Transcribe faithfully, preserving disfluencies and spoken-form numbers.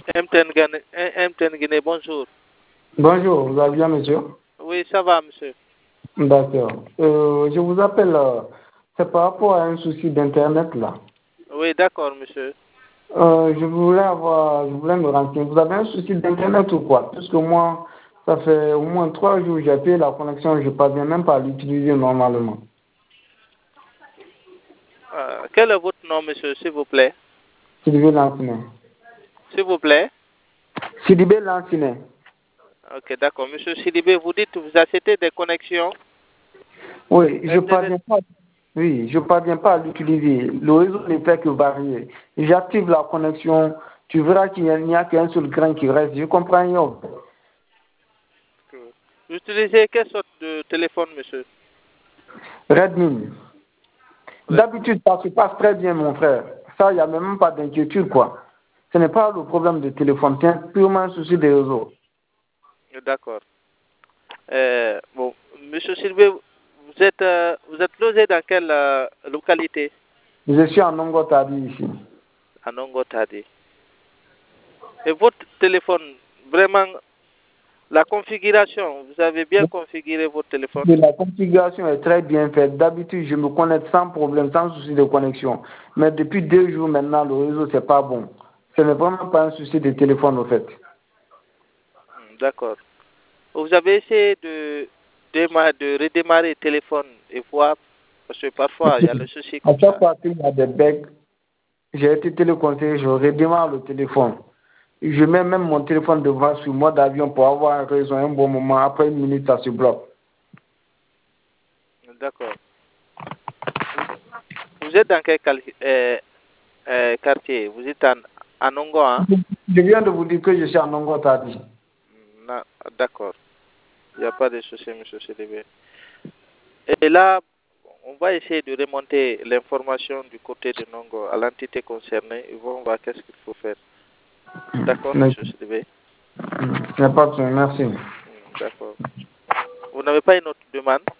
M T N Guinée, M T N Guinée, bonjour. Bonjour, vous allez bien, monsieur? Oui, ça va, monsieur. D'accord. Euh, je vous appelle, euh, c'est par rapport à un souci d'Internet, là. Oui, d'accord, monsieur. Euh, je voulais avoir, je voulais me renseigner. Vous avez un souci d'Internet ou quoi? Parce que moi, ça fait au moins trois jours que j'ai payé la connexion, je ne parviens même pas à l'utiliser normalement. Euh, quel est votre nom, monsieur, s'il vous plaît? Sidibé Lanciné. S'il vous plaît? Sidibé Lanciné. Ok, d'accord. Monsieur Sidibé, vous dites que vous achetez des connexions? Oui, je ne Internet. parviens pas. Oui, je parviens pas à l'utiliser. Le réseau ne fait que varier. J'active la connexion, tu verras qu'il n'y a, a qu'un seul grain qui reste. Je comprends rien. Vous utilisez quelle sorte de téléphone, monsieur? Redmi. D'habitude, ça se passe très bien, mon frère. Ça, il n'y a même pas d'inquiétude, quoi. Ce n'est pas le problème de téléphone, c'est purement un souci des réseaux. D'accord. Euh, bon, monsieur Sidibé, vous êtes, euh, vous êtes logé dans quelle euh, localité? Je suis en Nongotadi ici. À Nongotadi. Et votre téléphone, vraiment, la configuration, vous avez bien configuré votre téléphone? La configuration est très bien faite. D'habitude, je me connecte sans problème, sans souci de connexion. Mais depuis deux jours maintenant, le réseau, c'est pas bon. Ce n'est vraiment pas un souci de téléphone, au fait. D'accord. Vous avez essayé de, déma- de redémarrer le téléphone et voir, parce que parfois, il y a le souci À comme chaque ça. fois qu'il y a des bugs, j'ai été téléconseillé, je redémarre le téléphone. Je mets même mon téléphone devant sur mode avion pour avoir un réseau un bon moment. Après une minute, ça se bloque. D'accord. Vous êtes dans quel cal- euh, euh, quartier? Vous êtes en, en Ongo, hein? Je viens de vous dire que je suis en Nongotadi. Na- D'accord. Il n'y a pas de souci, monsieur Sidibé. Et là, on va essayer de remonter l'information du côté de Nongo à l'entité concernée. Ils vont voir qu'est-ce qu'il faut faire. D'accord, monsieur Sidibé? Il n'y a pas de souci, merci. D'accord. Vous n'avez pas une autre demande?